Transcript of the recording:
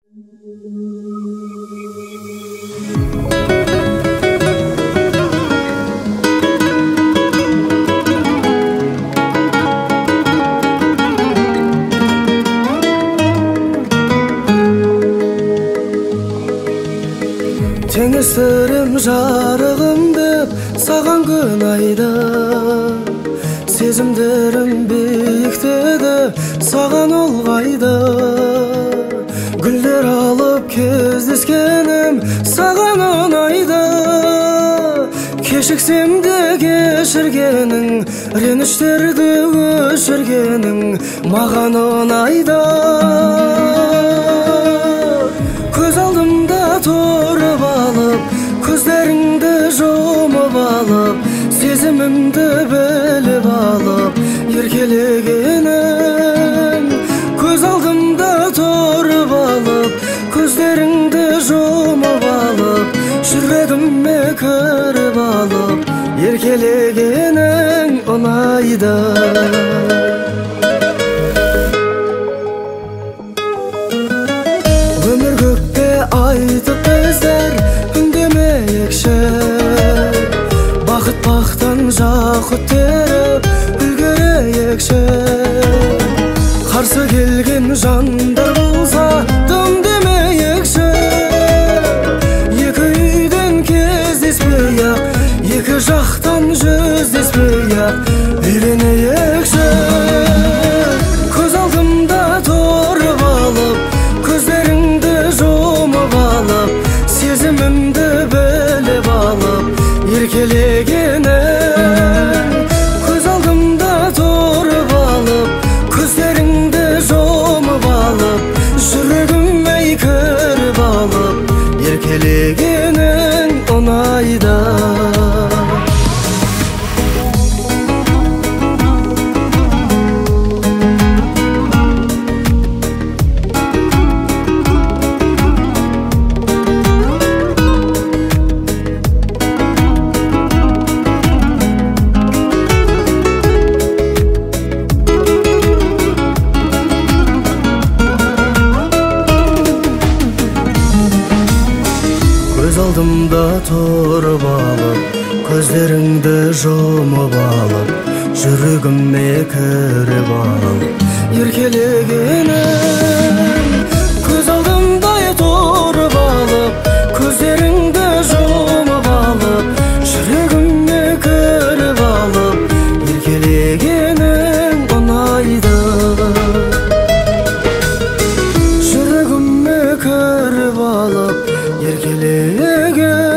Теңесірім жарығым деп саған күн айда, сезімдерім биіктеді саған ұлғайда. Гүлдер алып кездескенім саған ұнайды, кешіксем де кешіргенің, реніштерді өшіргенің маған ұнайды. Көз алдымда тұрып алып, көздеріңді жұмып алып, сезімімді біліп алып, еркелегенің. Көз алдымда тұрып алып, көздеріңді жұмып алып, жүрегіме кіріп алып, еркелегенің ұнайды. Өмір көкке айтып біздер үндемейікші, бақыт бақтан жақ өттеріп үлгерейікші. Қарсы келген жандар болса дым демейікші, екі үйден кездеспей-ақ, екі жақтан жүздеспей-ақ үйленейікші. Көз алдымда тұрып алып, көздеріңді жұмып алып, сезімімді біліп алып, еркелегенің. Көз алдымда тұрып алып, көздеріңді жұмып алып, жүрегіме кіріп алып, еркелегенің ұнайды. Көз алдымда тұрып алып, көздеріңді жұмып алып, жүрегіме кіріп алып, еркелегенің. Көз алдымда тұрып алып, көздеріңді жұмып алып, жүрегіме кіріп алып, еркелегенің ұнайды. Жүрегіме кіріп алып, еркелеген.